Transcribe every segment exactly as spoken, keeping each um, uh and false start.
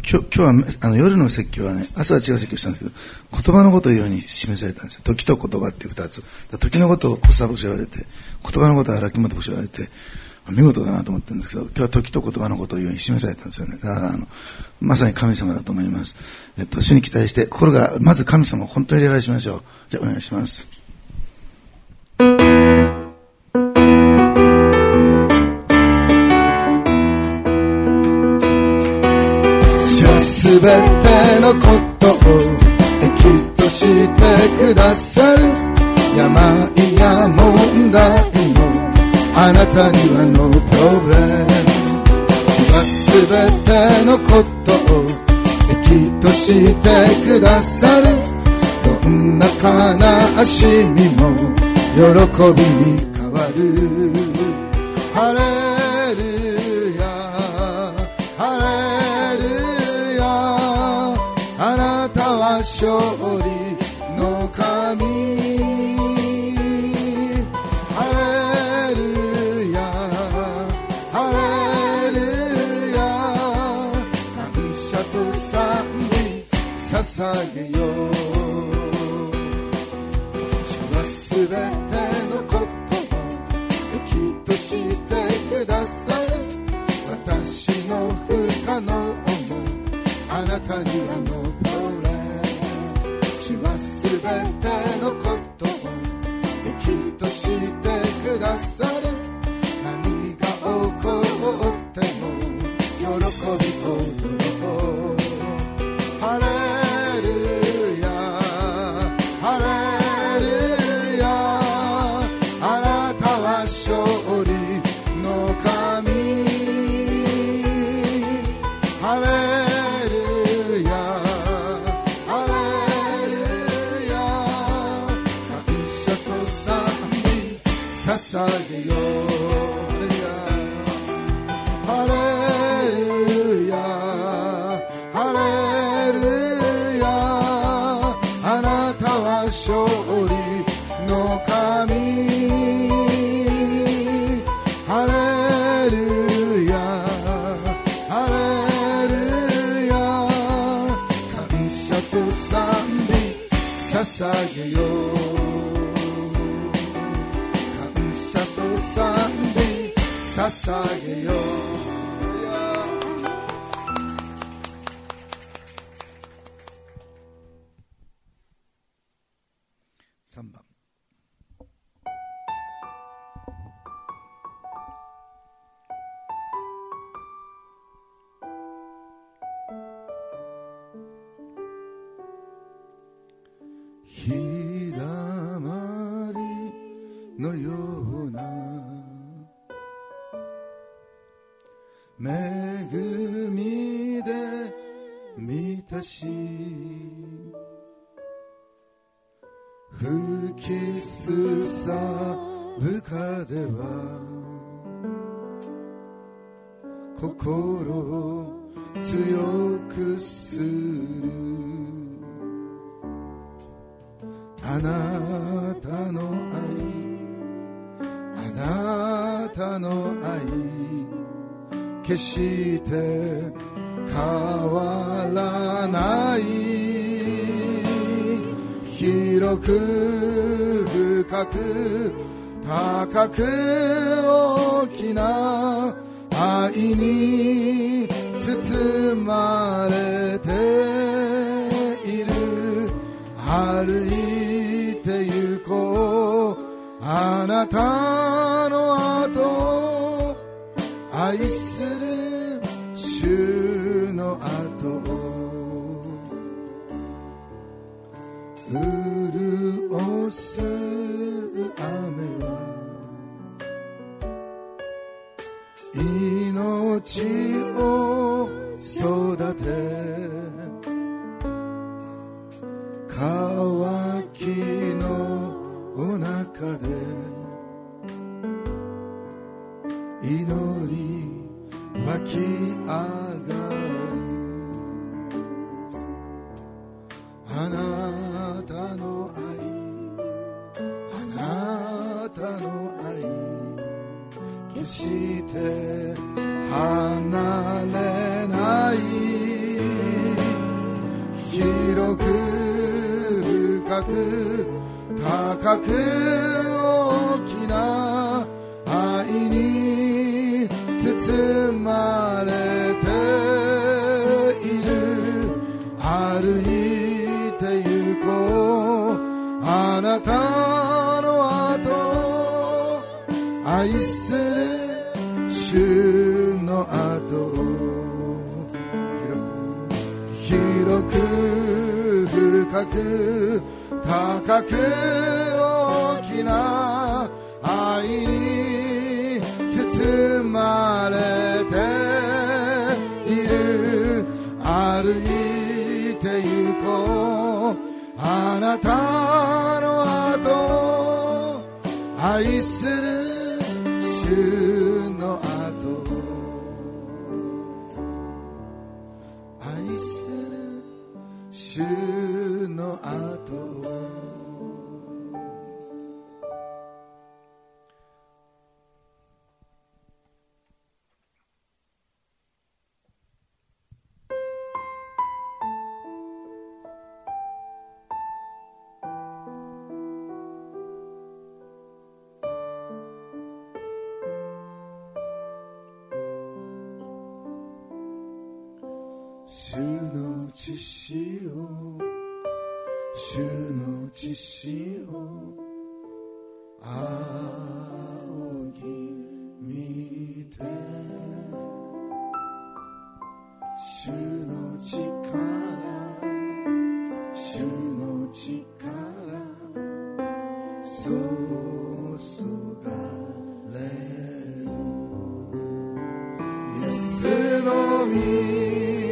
今日、今日はあの夜の説教はね、朝は違う説教したんですけど、言葉のことを言うように示されたんですよ。時と言葉っていう二つ。時のことをコスタ牧師が言われて、言葉のことは荒木本牧師が言われて、見事だなと思ってるんですけど、今日は時と言葉のことを言うように示されたんですよね。だからあのまさに神様だと思います。えっと主に期待して心からまず神様を本当に礼拝しましょう。じゃあお願いします。すべてのことを益としてくださる。病や問題もあなたにはノープロブレム。すべてのことを益としてくださる。どんな悲しみも喜びに変わる。ハレルヤハレルヤ、あなたは勝利の神。捧げよう。主はすべてのことを益としてくださる。私の不可能もあなたにはノープロブレム。主はすべてのことを益としてくださる。何が起こっても喜び踊ろう。ハレ捧げよう。ハレルヤハレルヤ、あなたは勝利の神。ハレルヤハレルヤ、感謝と賛美捧げよう。捧げよう。さんばん。日だまりのような恵みで満たし、吹きすさぶ風は心を強くする。あなたの愛、あなたの愛、決して変わらない。広く深く高く大きな愛に包まれている。歩いて行こうあなたの後、愛する主の後、潤す雨は命を育て、渇きのお中で祈り湧き上がる。あなたの愛、あなたの愛、決して離れない。 広く深く高く大きな愛に包まれている。歩いて行こうあなたの後、愛する主の後、広く深く高く大きな愛に包まれている。歩いて行こうあなたの後、愛する主の後、愛する主の後。主の血潮、主の血潮、仰ぎ見て、主の力、主の力、注がれる。イエスの御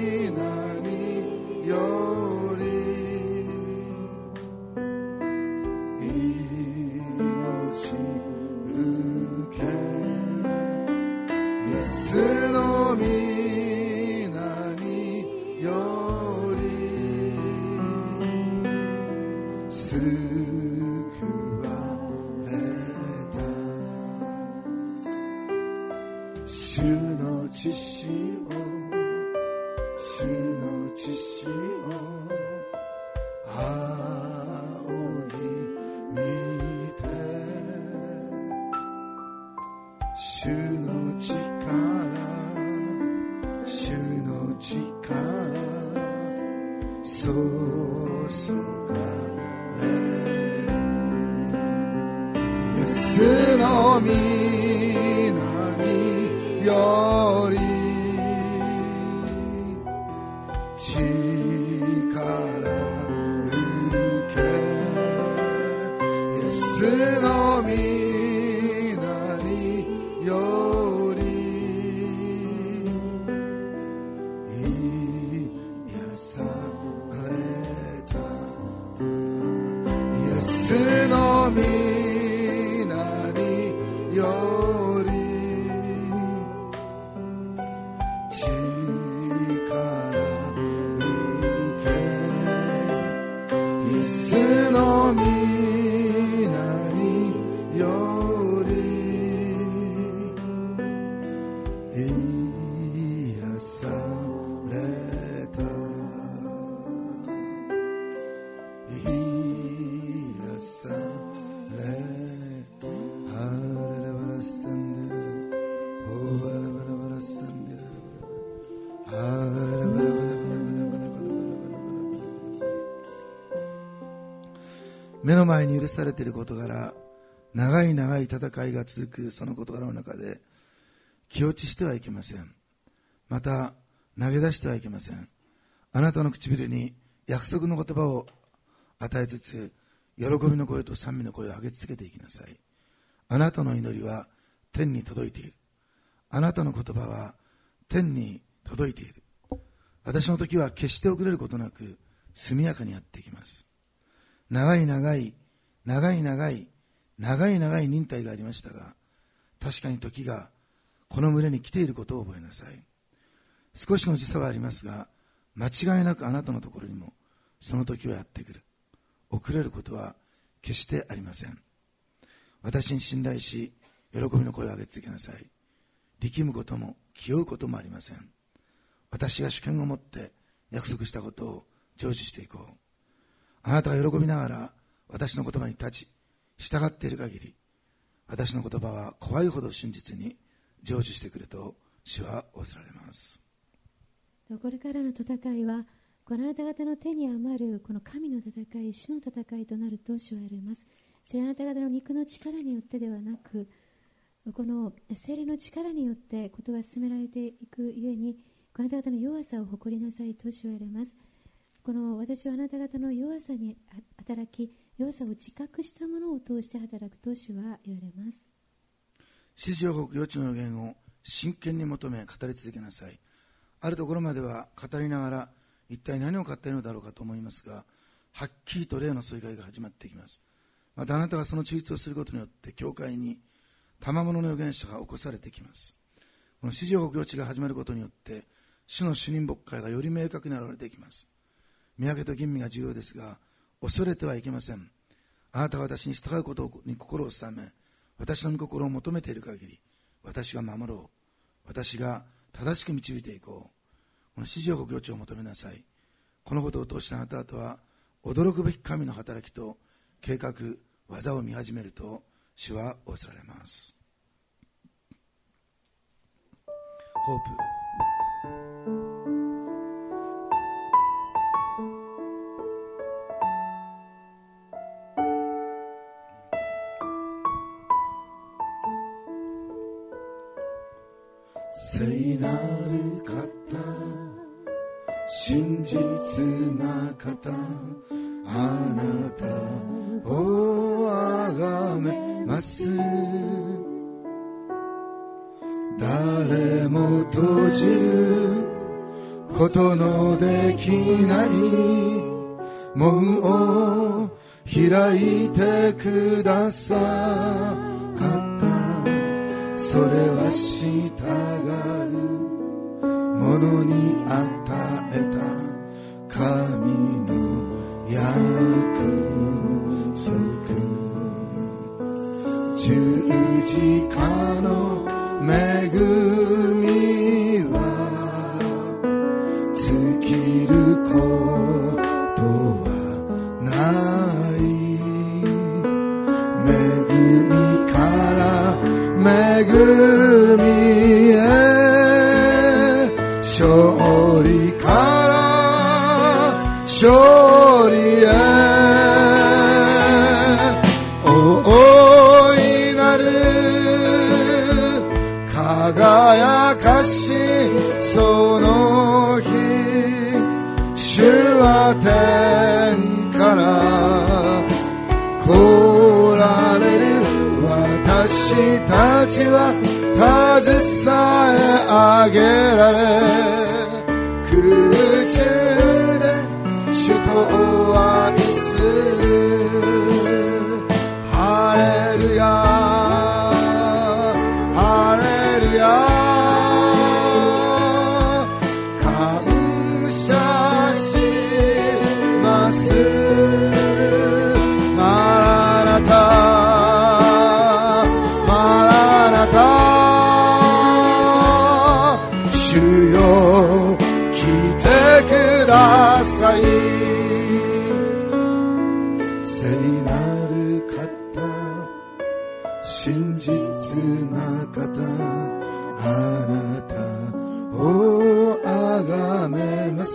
目の前に許されている事柄、長い長い戦いが続くその事柄の中で気落ちしてはいけません。また投げ出してはいけません。あなたの唇に約束の言葉を与えつつ、喜びの声と賛美の声を上げ続けていきなさい。あなたの祈りは天に届いている。あなたの言葉は天に届いている。私の時は決して遅れることなく速やかにやっていきます。長い長い長い長い長い長い忍耐がありましたが、確かに時がこの群れに来ていることを覚えなさい。少しの時差はありますが、間違いなくあなたのところにもその時はやってくる。遅れることは決してありません。私に信頼し、喜びの声を上げ続けなさい。力むことも気負うこともありません。私が主権を持って約束したことを成就していこう。あなたが喜びながら私の言葉に立ち従っている限り、私の言葉は怖いほど真実に成就してくると主は仰せられます。 これからの戦いはこのあなた方の手に余るこの神の戦い、主の戦いとなると主は言われます。それはあなた方の肉の力によってではなく、この聖霊の力によってことが進められていくゆえに、あなた方の弱さを誇りなさいと主は言われます。この私はあなた方の弱さに働き、弱さを自覚したものを通して働くと主は言われます。 指示予告、予知の予言を真剣に求め語り続けなさい。あるところまでは語りながら一体何を語っているのだろうかと思いますが、はっきりと霊の疎開が始まっていきます。またあなたがその中立をすることによって教会に賜物の預言者が起こされてきます。この指示予告、予知が始まることによって主の主任牧会がより明確に現れていきます。見分けと吟味が重要ですが、恐れてはいけません。あなたが私に従うことに心を定め、私の御心を求めている限り、私が守ろう。私が正しく導いていこう。この指示予告、予知を求めなさい。このことを通してあなた方は驚くべき神の働きと計画、技を見始めると主は仰せられます。ホープ。聖なる方、真実な方、あなたをあがめます。誰も閉じることのできない門を開いてくださった。それは従う者に与えた神の約束。十字架の恵みは尽きることはない。恵みから恵みへ、勝利から勝利へ。大いなる輝かしその日、主は天から来られる。私たちは携え上げられ、空中で主と愛する。ハレルヤハレルヤ、感謝します。マラナタ主よ来てください。聖なる方、真実な方、あなたをあがめます。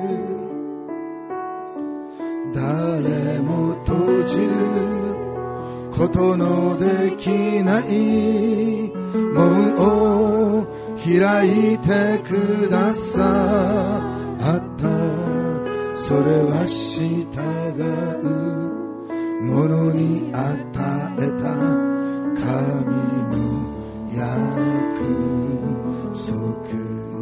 誰も閉じることのできない門を開いてくださった。それは従う者に与えた神の約束。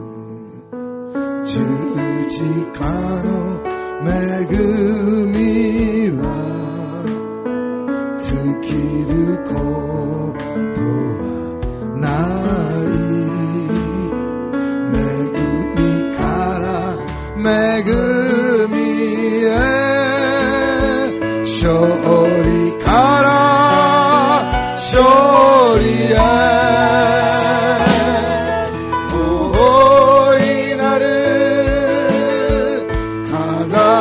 十字架の恵みは尽きることはない。恵みへ、勝利から勝利へ。大いなる輝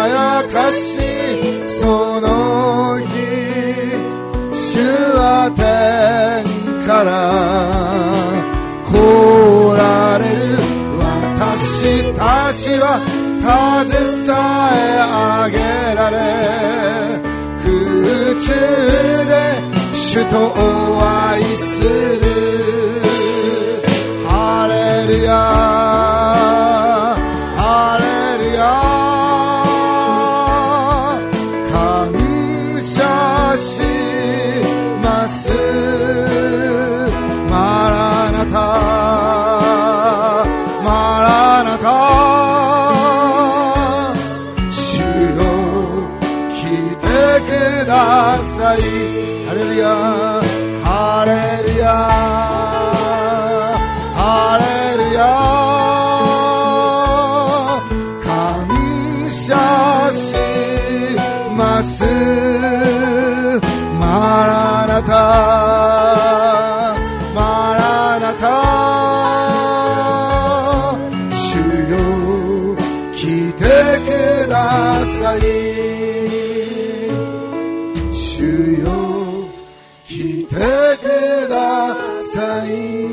命は携え上げられ、空中で主とお会いする。ハレルヤハレルヤ、感謝しますマラナタマラナタ、主よ来てください。ハレルヤハレルヤハレルヤ、感謝しますマラナタマラナタ、主よ来てください。主よ来てください。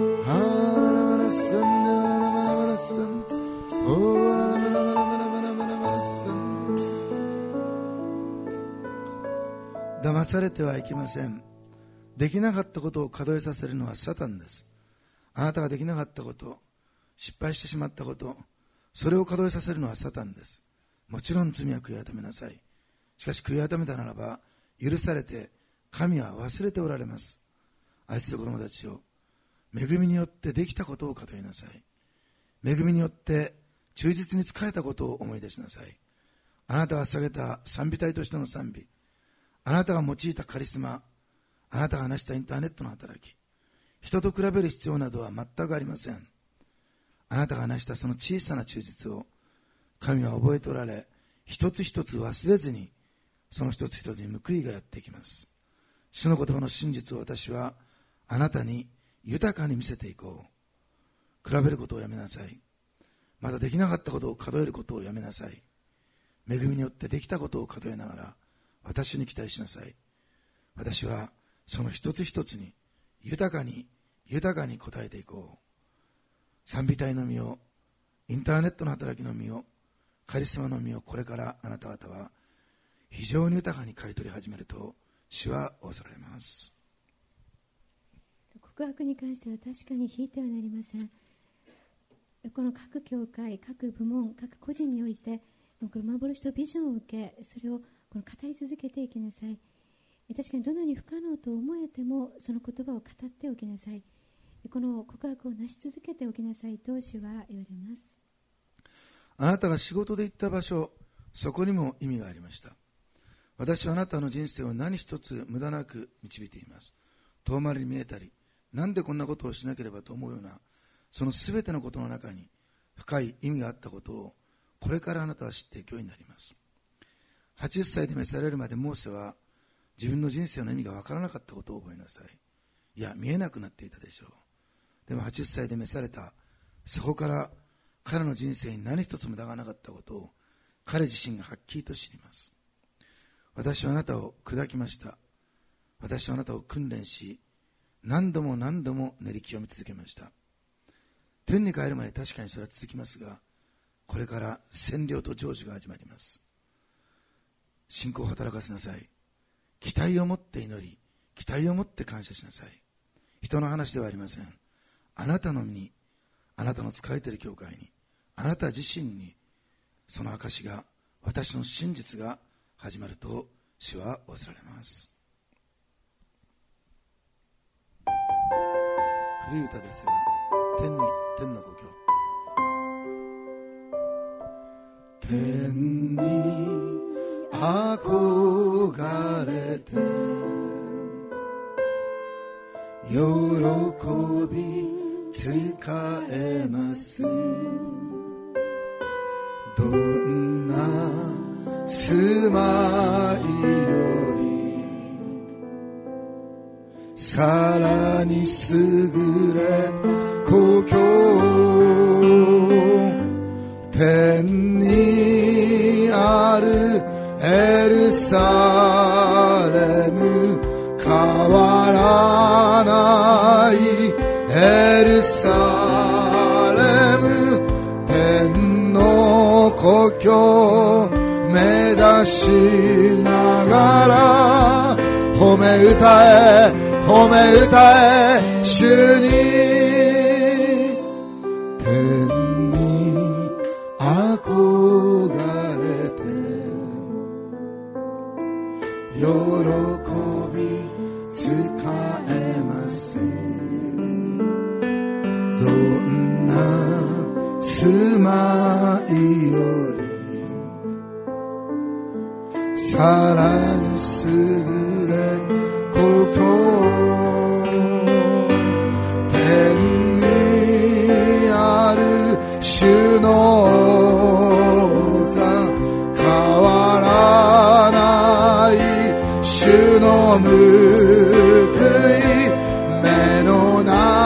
騙されてはいけません。できなかったことを数えさせるのはサタンです。あなたができなかったこと、失敗してしまったこと、それを数えさせるのはサタンです。もちろん罪は悔い改めなさい。しかし悔い改めたならば許されて、神は忘れておられます。愛する子供たちを、恵みによってできたことを数えなさい。恵みによって忠実に仕えたことを思い出しなさい。あなたが捧げた賛美隊としての賛美、あなたが用いたカリスマ、あなたが成したインターネットの働き、人と比べる必要などは全くありません。あなたが成したその小さな忠実を神は覚えておられ、一つ一つ忘れずに、その一つ一つに報いがやってきます。主の言葉の真実を私はあなたに豊かに見せていこう。比べることをやめなさい。まだできなかったことを数えることをやめなさい。恵みによってできたことを数えながら私に期待しなさい。私はその一つ一つに豊かに豊かに応えていこう。賛美隊の実を、インターネットの働きの実を、カリスマの実をこれからあなた方は非常に豊かに刈り取り始めると主は仰せられます。 告白に関しては確かに引いてはなりません。この各教会、各部門、各個人においてこの幻とビジョンを受け、それをこの語り続けていきなさい。確かにどのように不可能と思えてもその言葉を語っておきなさい。この告白を成し続けておきなさいと主は言われます。 あなたが仕事で行った場所、そこにも意味がありました。私はあなたの人生を何一つ無駄なく導いています。遠回りに見えたり、なんでこんなことをしなければと思うような、そのすべてのことの中に深い意味があったことをこれからあなたは知っていくようになります。はちじゅっさいで召されるまでモーセは自分の人生の意味が分からなかったことを覚えなさい。いや、見えなくなっていたでしょう。でもはちじゅっさいで召された、そこから彼の人生に何一つ無駄がなかったことを彼自身がはっきりと知ります。私はあなたを砕きました。私はあなたを訓練し、何度も何度も練り清め続けました。天に帰るまで確かにそれは続きますが、これから占領と成就が始まります。信仰を働かせなさい。期待を持って祈り、期待を持って感謝しなさい。人の話ではありません。あなたの身に、あなたの仕えている教会に、あなた自身に、その証が、私の真実が始まると主は仰せられます。古い歌ですが、天に天の故郷、天に憧れて喜び使えます。どんな住まいよりさらに優れ故郷、天にあるエルサレム、変わらないエルサレム、天の故郷目指しながら褒め歌え褒め歌え主に天に憧れて喜び使えますどんな住まいよりさらに優れ故郷天にある主の座変わらない主の報い目の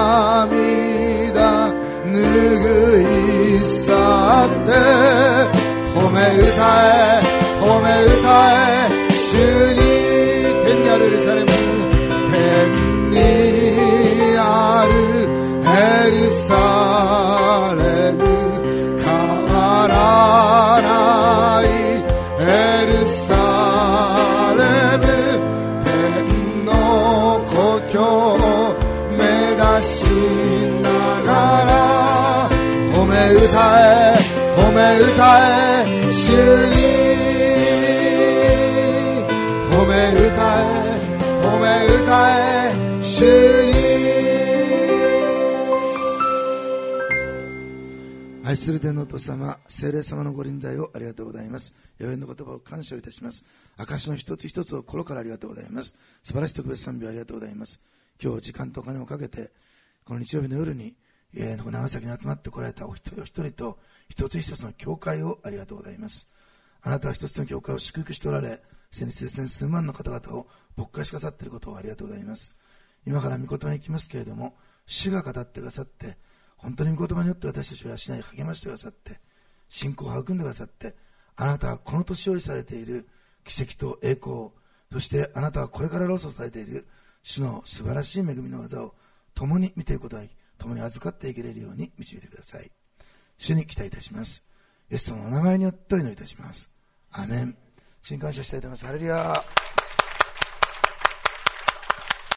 涙拭い去って褒め歌え褒め歌え主に天にあるエルサレム天にあるエルサレム変わらないエルサレム天の故郷目指しながら褒め歌え褒め歌え主に褒め歌え褒め歌え主に愛する天のお父様聖霊様のご臨在をありがとうございます予言の言葉を感謝いたします証の一つ一つを心からありがとうございます素晴らしい特別賛美をありがとうございます今日時間とお金をかけてこの日曜日の夜に、えー、長崎に集まってこられたお一人お一人と一つ一つの教会をありがとうございますあなたは一つの教会を祝福しておられ先日数千数万の方々を牧会しくださっていることをありがとうございます今から御言葉に行きますけれども主が語ってくださって本当に御言葉によって私たちを養い励ましてくださって信仰を育んでくださってあなたはこの年用意されている奇跡と栄光そしてあなたはこれからロスをされている主の素晴らしい恵みの技を共に見ていくことが共に預かっていけれるように導いてください主に期待いたしますイエス様のお名前によってお祈りいたしますアーメン。主に感謝したいと思います。ハレルヤ。